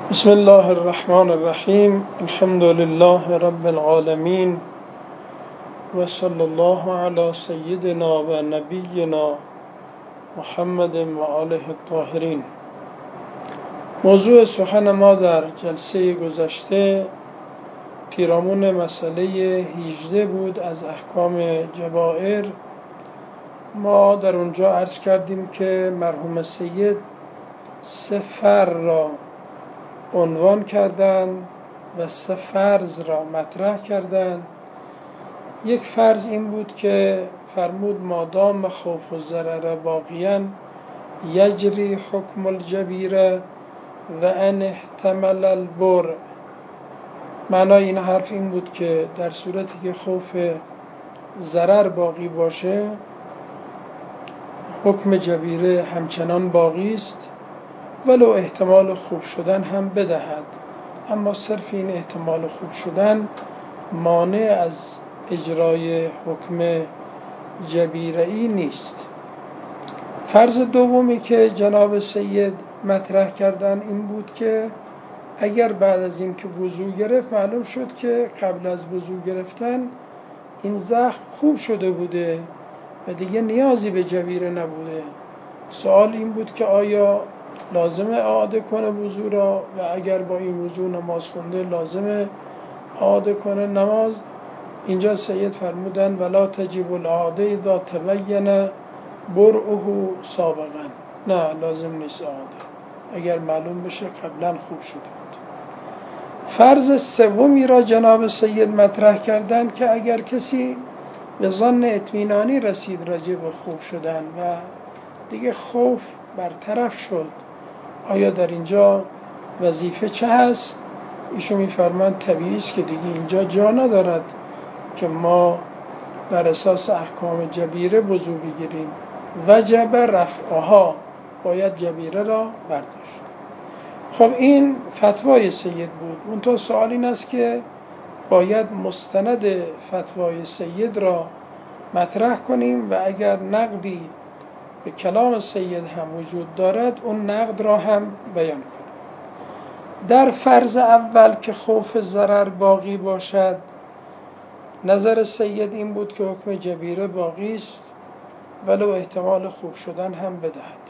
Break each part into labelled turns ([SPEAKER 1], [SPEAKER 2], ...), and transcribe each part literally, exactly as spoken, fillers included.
[SPEAKER 1] بسم الله الرحمن الرحیم. الحمد لله رب العالمین و صلی الله علی سیدنا و نبینا محمد و آله الطاهرین. موضوع سخن ما در جلسه گذشته پیرامون مسئله هجده بود از احکام جبائر. ما در اونجا عرض کردیم که مرحوم سید سه فر را عنوان کردند و سه فرض را مطرح کردند. یک فرض این بود که فرمود مادام خوف و ضرر باقیاً یجری حکم الجبیره و ان احتمل البر. معنای این حرف این بود که در صورتی که خوف ضرر باقی باشه حکم جبیره همچنان باقی است ولو احتمال خوب شدن هم بدهد، اما صرف این احتمال خوب شدن مانع از اجرای حکم جبیره‌ای نیست. فرض دومی که جناب سید مطرح کردن این بود که اگر بعد از این که وضو گرفت معلوم شد که قبل از وضو گرفتن این زخم خوب شده بوده و دیگه نیازی به جبیره نبوده، سوال این بود که آیا لازمه اعاده کنه وضو را و اگر با این وضو نماز خونده لازمه اعاده کنه نماز. اینجا سید فرمودن ولا تجب الاعاده اذا تبین برعه سابقا. نه، لازم نیست اعاده اگر معلوم بشه قبلا خوب شده بود. فرض سومی را جناب سید مطرح کردن که اگر کسی به ظن اطمینانی رسید راجع به خوب شدن و دیگه خوف برطرف شد، آیا در اینجا وظیفه چه هست؟ ایشون می‌فرمایند طبیعی است که دیگه اینجا جا ندارد که ما بر اساس احکام جبیره وضو بگیریم، وجب رفعها، باید جبیره را برداشت. خب این فتوای سید بود. اون تو سوال این است که باید مستند فتوای سید را مطرح کنیم و اگر نقدی به کلام سید هم وجود دارد اون نقد را هم بیان کنیم. در فرض اول که خوف ضرر باقی باشد نظر سید این بود که حکم جبیره باقی است ولو احتمال خوب شدن هم بدهد.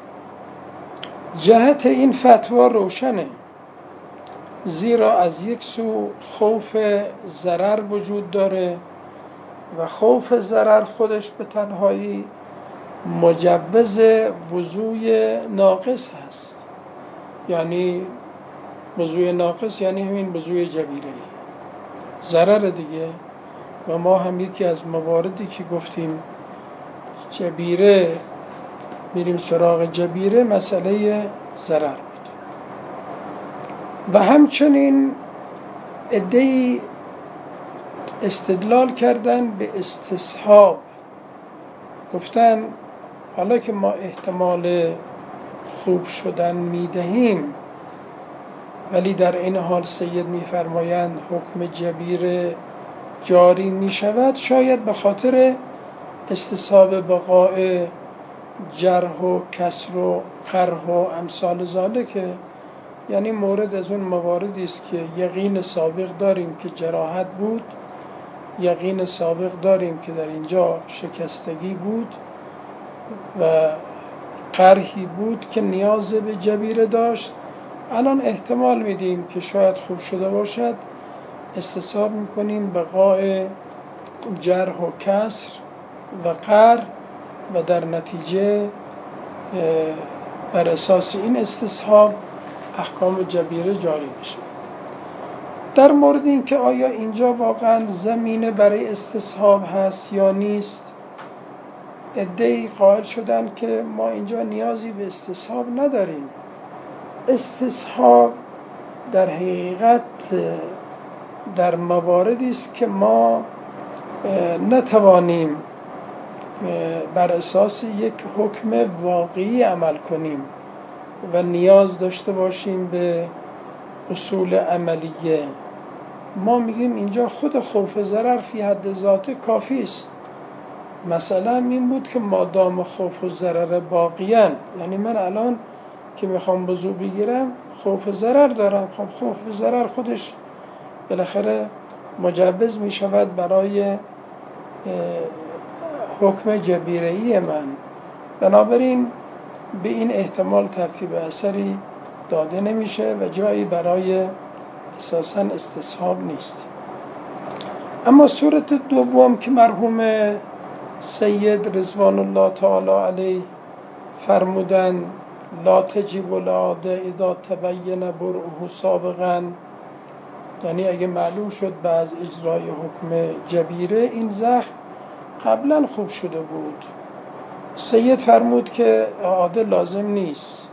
[SPEAKER 1] جهت این فتوا روشنه، زیرا از یک سو خوف ضرر وجود داره و خوف ضرر خودش به تنهایی مجوز وضوی ناقص هست. یعنی وضوی ناقص یعنی همین وضوی جبیره ضرر دیگه، و ما هم یکی از مواردی که گفتیم جبیره میریم سراغ جبیره مسئله ضرر بود. و همچنین عده‌ای استدلال کردن به استصحاب، گفتن حالا که ما احتمال خوب شدن میدهیم ولی در این حال سید میفرمایند حکم جبیره جاری میشود، شاید به خاطر استصحاب بقاء جرح و کسر و قرح و امثال ذالک، یعنی مورد از اون مواردی است که یقین سابق داریم که جراحت بود، یقین سابق داریم که در اینجا شکستگی بود و قرحی بود که نیاز به جبیره داشت. الان احتمال میدیم که شاید خوب شده باشد، استصحاب میکنیم بقاء جرح و کسر و قرح و در نتیجه بر اساس این استصحاب احکام جبیره جاری میشه. در مورد این که آیا اینجا واقعا زمینه برای استصحاب هست یا نیست، عده‌ای قائل شدن که ما اینجا نیازی به استصحاب نداریم. استصحاب در حقیقت در مواردی است که ما نتوانیم بر اساس یک حکم واقعی عمل کنیم و نیاز داشته باشیم به اصول عملیه. ما میگیم اینجا خود خوف ضرر فی حد ذاته کافی است. مثلا این بود که مادام خوف و ضرر باقیان، یعنی من الان که میخوام وضو بگیرم خوف ضرر دارم. خب خوف ضرر خودش بالاخره مجوز میشود برای حکم جبیره‌ای من. بنابراین به این احتمال ترتیب اثری داده نمیشه و جایی برای اساساً استصحاب نیست. اما صورت دوم که مرحوم سید رضوان الله تعالی علیه فرمودن لا تجب العاده اذا تبین برؤه سابقا، یعنی اگه معلوم شد بعد اجرای حکم جبیره این زخم قبلا خوب شده بود، سید فرمود که اعاده لازم نیست.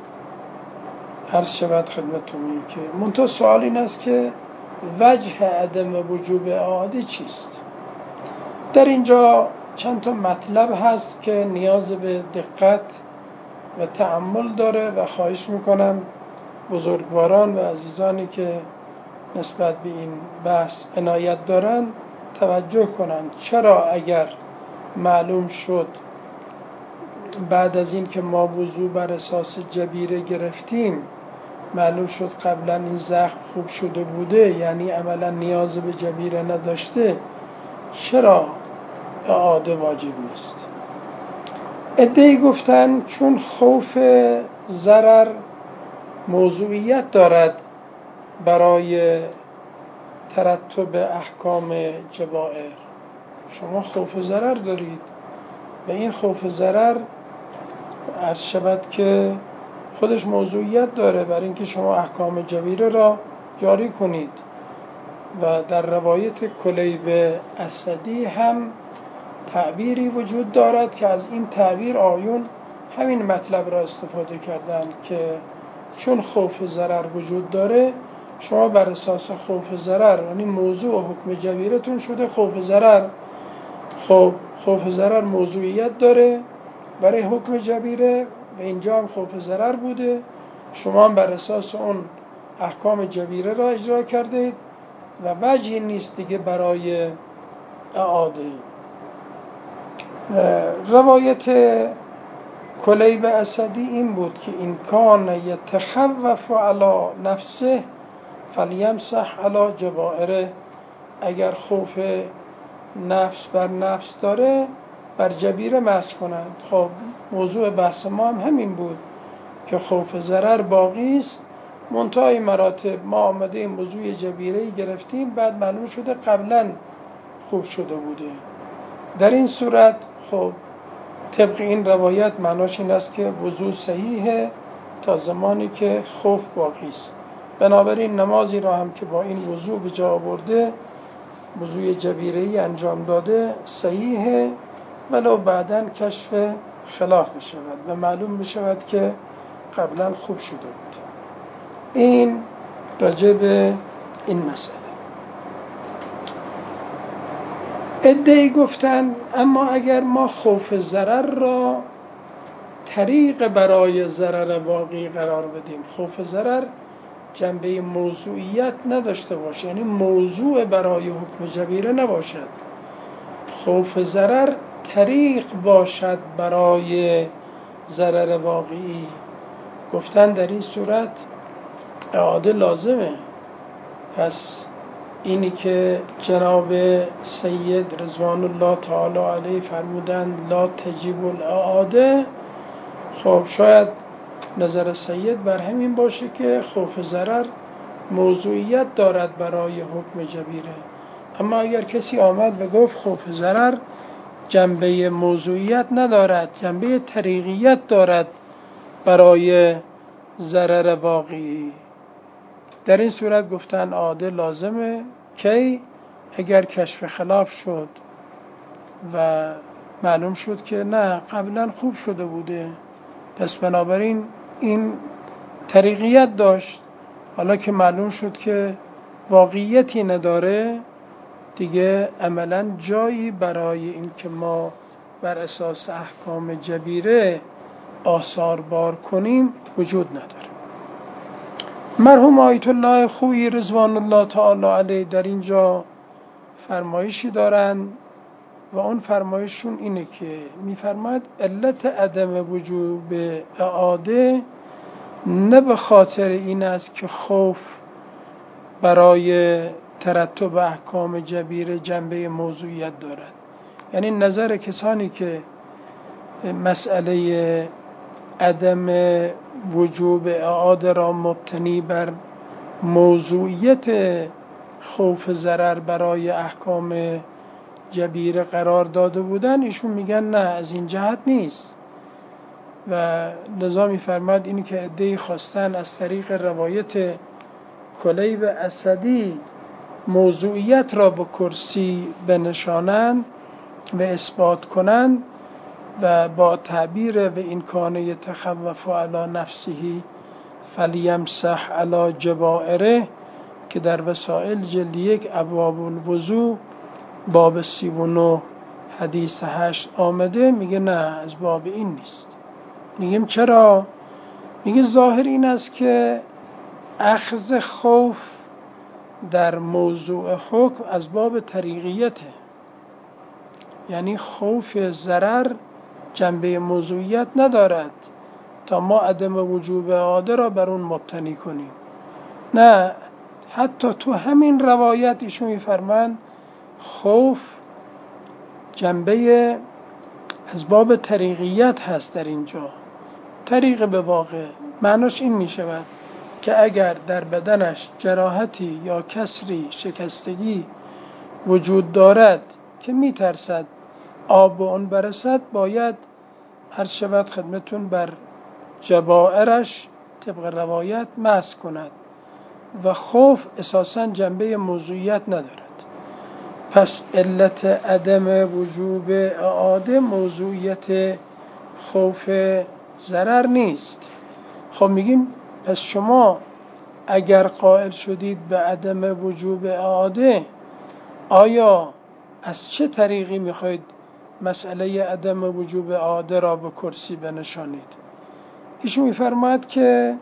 [SPEAKER 1] هر شود خدمتون که منتها سوال این است که وجه عدم وجوب اعاده چیست؟ در اینجا چند تا مطلب هست که نیاز به دقت و تأمل داره و خواهش میکنم بزرگواران و عزیزانی که نسبت به این بحث عنایت دارن توجه کنند. چرا اگر معلوم شد بعد از این که ما وضو بر اساس جبیره گرفتیم معلوم شد قبلا این زخم خوب شده بوده، یعنی عملا نیاز به جبیره نداشته، چرا اعاده واجب نیست؟ عده‌ای گفتن چون خوف ضرر موضوعیت دارد برای ترتب احکام جبائر. شما خوف ضرر دارید و این خوف ضرر عرض شود که خودش موضوعیت داره برای اینکه شما احکام جبیره را جاری کنید. و در روایت کلیب اسدی هم تعبیری وجود دارد که از این تعبیر آیون همین مطلب را استفاده کردن که چون خوف ضرر وجود داره شما بر اساس خوف ضرر، یعنی موضوع و حکم جبیرتون شده خوف ضرر. خب خوف ضرر موضوعیت داره برای حکم جبیره و اینجا هم خوف ضرر بوده، شما هم بر اساس اون احکام جبیره را اجرا کردید و وجهی نیست دیگه برای اعاده. روایت کلیب اسدی این بود که این کان یتخوف علی نفسه فلیمسح علی جبائره، اگر خوف نفس بر نفس داره بر جبیره مسح کنند. خب موضوع بحث ما هم همین بود که خوف ضرر باقی است، منتهای مراتب ما آمده این موضوع جبیره گرفتیم بعد معلوم شده قبلا خوب شده بوده. در این صورت خب طبق این روایت معناش این است که وضو صحیحه تا زمانی که خوف باقی است. بنابراین نمازی را هم که با این وضو به جا آورده وضوی جبیره‌ای انجام داده صحیحه، ولو بعداً کشف خلاف بشود و معلوم بشود که قبلا خوب شده بود. این راجع به این مسئله. عده‌ای گفتن اما اگر ما خوف ضرر را طریق برای ضرر واقعی قرار بدیم، خوف ضرر جنبه موضوعیت نداشته باشه، یعنی موضوع برای حکم جبیره نباشد، خوف ضرر طریق باشد برای ضرر واقعی، گفتن در این صورت اعاده لازمه. پس اینی که جناب سید رضوان الله تعالی علیه فرمودن لا تجب الاعاده، خب شاید نظر سید بر همین باشه که خوف ضرر موضوعیت دارد برای حکم جبیره. اما اگر کسی آمد و گفت خوف ضرر جنبه موضوعیت ندارد، جنبه طریقیت دارد برای ضرر واقعی، در این صورت گفتن اعاده لازمه که اگر کشف خلاف شد و معلوم شد که نه قبلا خوب شده بوده، پس بنابراین این طریقیت داشت، حالا که معلوم شد که واقعیتی نداره دیگه عملا جایی برای این که ما بر اساس احکام جبیره آثار بار کنیم وجود نداره. مرحوم آیت الله خویی رضوان الله تعالی علیه در اینجا فرمایشی دارن و اون فرمایششون اینه که میفرماید علت عدم وجوب اعاده نه به خاطر این است که خوف برای ترتب احکام جبیره جنبه موضوعیت دارد. یعنی نظر کسانی که مسئله عدم وجوب اعاده را مبتنی بر موضوعیت خوف ضرر برای احکام جبیره قرار داده بودن، ایشون میگن نه، از این جهت نیست. و لذا میفرماد اینی که عده‌ای خواستن از طریق روایت کلیب اسدی موضوعیت را به کرسی بنشانند و اثبات کنند و با تعبیر و این کانه یتخوف علی نفسه فلیمسح علی جبائره که در وسائل جلد یک ابواب الوضو باب سی و نه حدیث هشت آمده، میگه نه، از باب این نیست. میگیم چرا؟ میگه ظاهر این است که اخذ خوف در موضوع حکم از باب طریقیته، یعنی خوف ضرر جنبه موضوعیت ندارد تا ما عدم وجوب اعاده را بر اون مبتنی کنیم. نه، حتی تو همین روایت ایشون میفرمان خوف جنبه از باب طریقیت هست. در اینجا طریق به واقع معناش این می شود که اگر در بدنش جراحتی یا کسری، شکستگی وجود دارد که می ترسد آب به اون برسد، باید هر شود خدمتون بر جبائرش طبق روایت مسح کند و خوف اساساً جنبه موضوعیت ندارد. پس علت عدم وجوب اعاده موضوعیت خوف ضرر نیست. خب میگیم پس شما اگر قائل شدید به عدم وجوب اعاده، آیا از چه طریقی میخواید مسئله عدم وجوب اعاده را به کرسی بنشانید؟ ایشون میفرماید که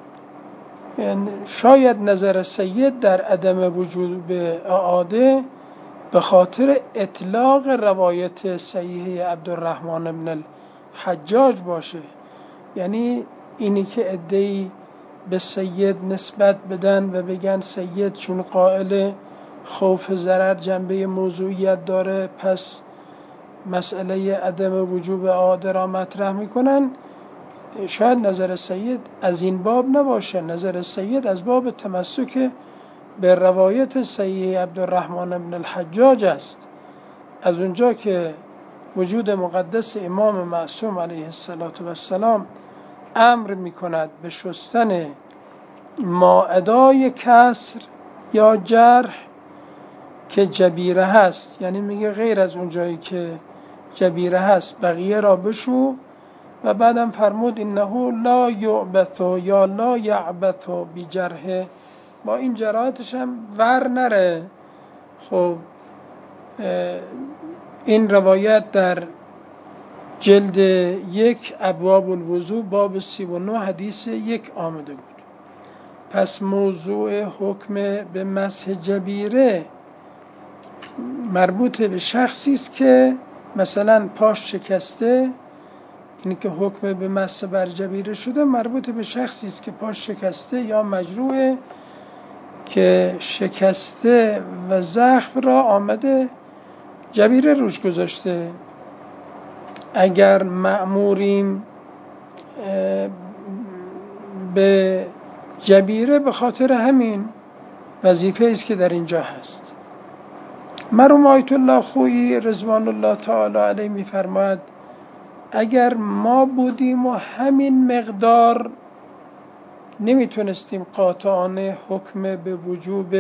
[SPEAKER 1] شاید نظر سید در عدم وجوب اعاده به خاطر اطلاق روایت صحیح عبدالرحمن بن الحجاج باشه، یعنی اینی که عده‌ای به سید نسبت بدن و بگن سید چون قائل خوف ضرر جنبه موضوعیت داره پس مسئله عدم وجوب اعاده را مطرح میکنن. شاید نظر سید از این باب نباشه، نظر سید از باب تمسک به روایت صحیح عبدالرحمن بن الحجاج است، از اونجا که وجود مقدس امام معصوم علیه السلام امر میکند به شستن ماعدای کسر یا جرح که جبیره هست، یعنی میگه غیر از اونجایی که جبیره هست بقیه را بشو، و بعدم فرمود انه لا یعبث یا لا یعبث بجرح، با این جراحتش هم ور نره. خب این روایت در جلد یک ابواب الوضو باب سی و نه حدیث یک آمده بود. پس موضوع حکم به مسح جبیره مربوط به شخصی است که مثلا پاش شکسته، اینی که حکم به مسح بر جبیره شده مربوط به شخصی است که پاش شکسته یا مجروحه که شکسته و زخم را آمده جبیره روش گذاشته. اگر مأموریم به جبیره به خاطر همین وظیفه است که در اینجا هست. مرحوم آیت الله خویی رضوان الله تعالی علیه می‌فرماید اگر ما بودیم و همین مقدار نمیتونستیم قاطعانه حکم به وجوب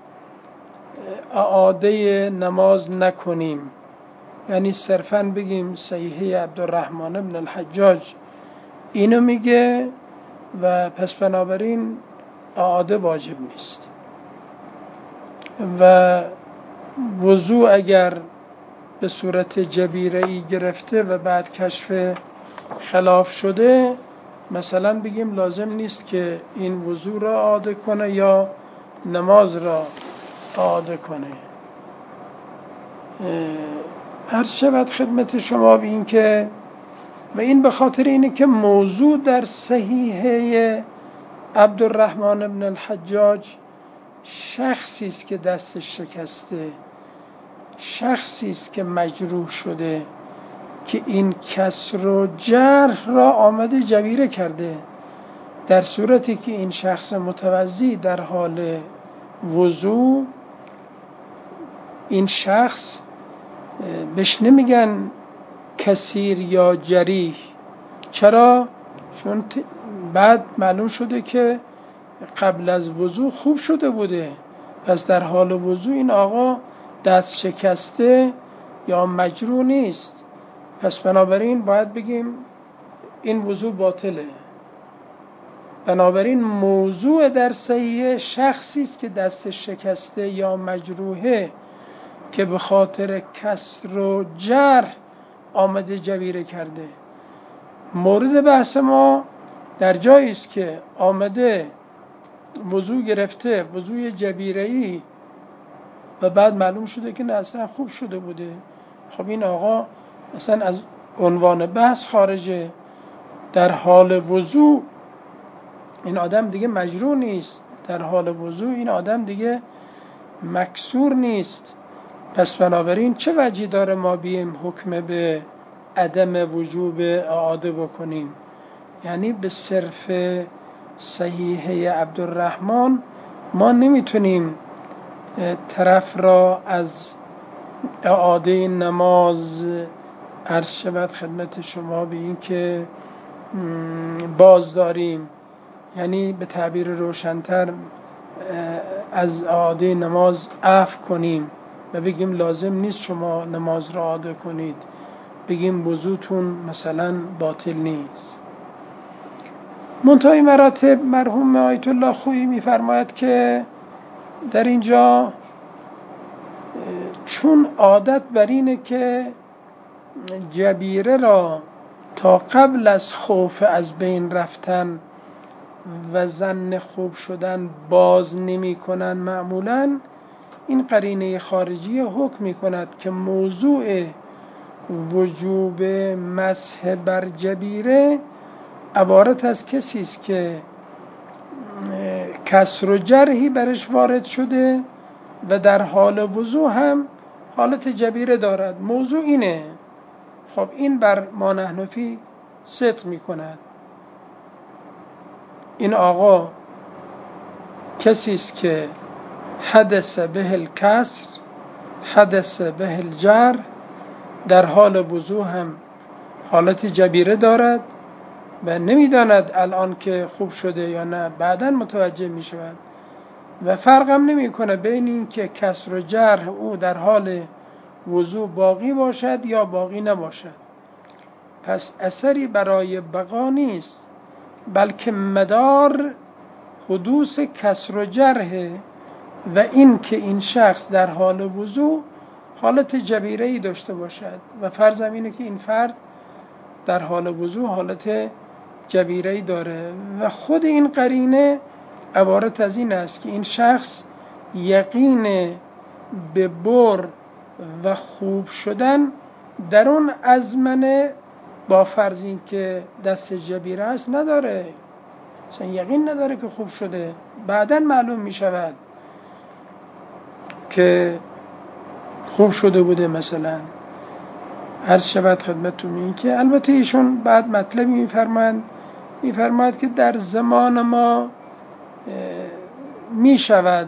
[SPEAKER 1] اعاده نماز نکنیم، یعنی صرفاً بگیم صحیح عبدالرحمن بن الحجاج اینو میگه و پس بنابراین اعاده واجب نیست، و وضو اگر به صورت جبیره‌ای گرفته و بعد کشف خلاف شده، مثلا بگیم لازم نیست که این وضو را اعاده کنه یا نماز را اعاده کنه. عرض شود خدمت شما به این که و این به خاطر اینه که موضوع در صحیحه عبدالرحمن ابن الحجاج شخصی است که دستش شکسته، شخصی است که مجروح شده، که این کسر و جرح را آمده جبیره کرده، در صورتی که این شخص متوضی در حال وضو، این شخص بهش نمیگن کثیر یا جریح. چرا؟ چون بعد معلوم شده که قبل از وضو خوب شده بوده، پس در حال وضو این آقا دست شکسته یا مجروح نیست، پس بنابراین باید بگیم این وضو باطله. بنابراین موضوع در صحیح شخصی است که دستش شکسته یا مجروحه که به خاطر کسر و جرح آمده جبیره کرده. مورد بحث ما در جایی است که آمده وضو گرفته، وضوی جبیره‌ای، و بعد معلوم شده که نه اصلا خوب شده بوده. خب این آقا اصلا از عنوان بحث خارجه. در حال وضو این آدم دیگه مجروح نیست، در حال وضو این آدم دیگه مکسور نیست. پس بنابراین چه وجهی داره ما بیم حکم به عدم وجوب اعاده بکنیم؟ یعنی به صرف صحیحه عبدالرحمن ما نمیتونیم طرف را از اعاده نماز عرض شود خدمت شما به این که باز داریم، یعنی به تعبیر روشن‌تر از اعاده نماز عفو کنیم و بگیم لازم نیست شما نماز را اعاده کنید، بگیم وضوتون مثلا باطل نیست. منتهی مراتب مرحوم آیت الله خویی می‌فرماید که در اینجا چون عادت بر اینه که جبیره را تا قبل از خوف از بین رفتن و ظن خوب شدن باز نمی کنن، معمولاً این قرینه خارجی حکم می کند که موضوع وجوب مسح بر جبیره عبارت از کسی است که کسر و جرحی برش وارد شده و در حال وضو هم حالت جبیره دارد. موضوع اینه. خب این بر ما نحنفی صدق می کند. این آقا کسی است که حدث به الکسر، حدث به الجرح، در حال وضو هم حالت جبیره دارد و نمیداند الان که خوب شده یا نه، بعداً متوجه می شود و فرق هم نمی کنه بین این که کسر و جرح او در حال وضو باقی باشد یا باقی نباشد. پس اثری برای بقا نیست، بلکه مدار حدوث کسر و جرح و این که این شخص در حال وضو حالت جبیره‌ای داشته باشد و فرض اینه که این فرد در حال وضو حالت جبیره‌ای داره و خود این قرینه عبارت از این است که این شخص یقین به بر و خوب شدن در اون ازمنه با فرض این که دست جبیره است نداره، مثلا یقین نداره که خوب شده، بعداً معلوم می شود که خوب شده بوده. مثلا عرض شود خدمتتون این که البته ایشون بعد مطلبی میفرمایند میفرماید که در زمان ما می شود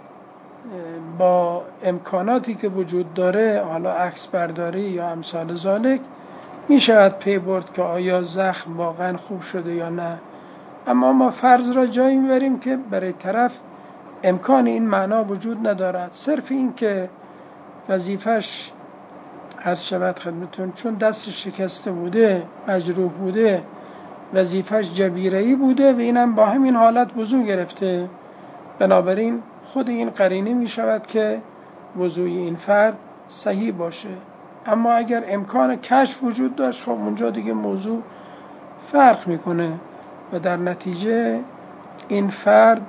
[SPEAKER 1] با امکاناتی که وجود داره، حالا عکس برداری یا امثال ذالک، می شود پی برد که آیا زخم واقعا خوب شده یا نه. اما ما فرض را جایی میبریم که برای طرف امکان این معنا وجود ندارد، صرف این که وظیفش عرض شود خدمتون چون دست شکسته بوده، مجروح بوده، وظیفش جبیره‌ای بوده و اینم با همین حالت وضو گرفته، بنابراین خود این قرینه می شود که وضوی این فرد صحیح باشه. اما اگر امکان کشف وجود داشت، خب اونجا دیگه موضوع فرق میکنه و در نتیجه این فرد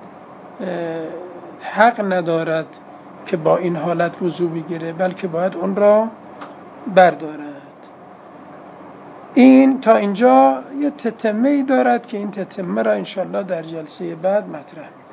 [SPEAKER 1] حق ندارد که با این حالت وضو بگیره، بلکه باید اون را بردارد. این تا اینجا یه تتمه ای دارد که این تتمه را انشالله در جلسه بعد مطرح می‌کنم.